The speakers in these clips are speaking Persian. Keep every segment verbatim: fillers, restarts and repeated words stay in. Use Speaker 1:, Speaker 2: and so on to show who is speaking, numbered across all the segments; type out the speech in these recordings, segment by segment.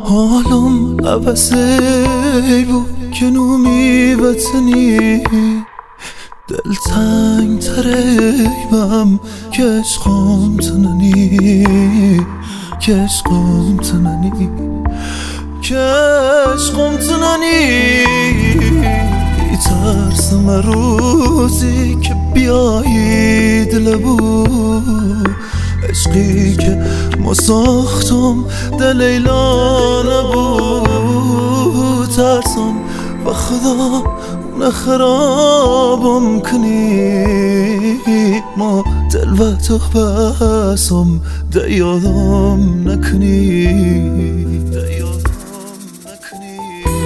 Speaker 1: حالم عوضی بود که نومی وطنی دل تنگ تریمم که عشقم تننی که عشقم تننی که عشقم تننی ترسم روزی که بیایی دلبو عشقی که ما ساختم دل لیلا نبود ترسم و خدا اون خرابم کنی ما دل و تو بسم ده یادم نکنی ده یادم نکنی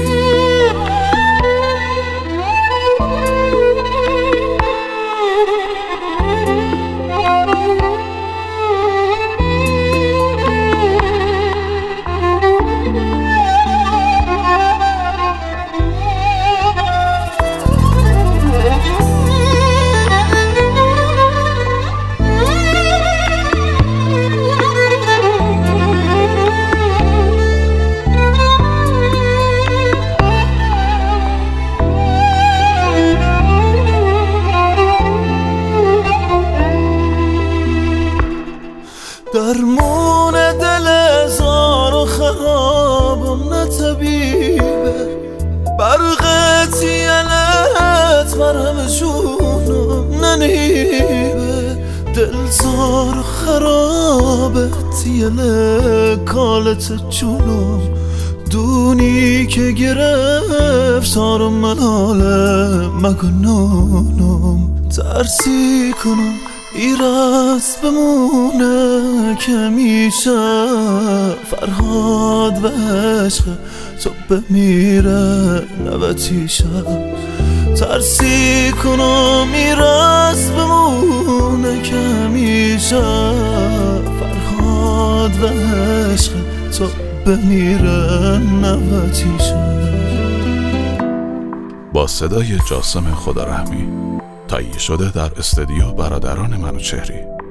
Speaker 1: درمون دل زار و خرابم نه طبیبه برق تیلت مرهم جونم ننیبه دل زار و خرابه تیل کالت جونم دونی که گرفت سارم مناله مگنونم ترسی کنم ایراز بمونه که میشه فرهاد و عشق تو بمیره نوتیشه ترسی کنم ایراز بمونه که میشه فرهاد و عشق تو بمیره نوتیشه.
Speaker 2: با صدای جاسم خدارحمی تهیه شده در استودیو برادران منوچهری.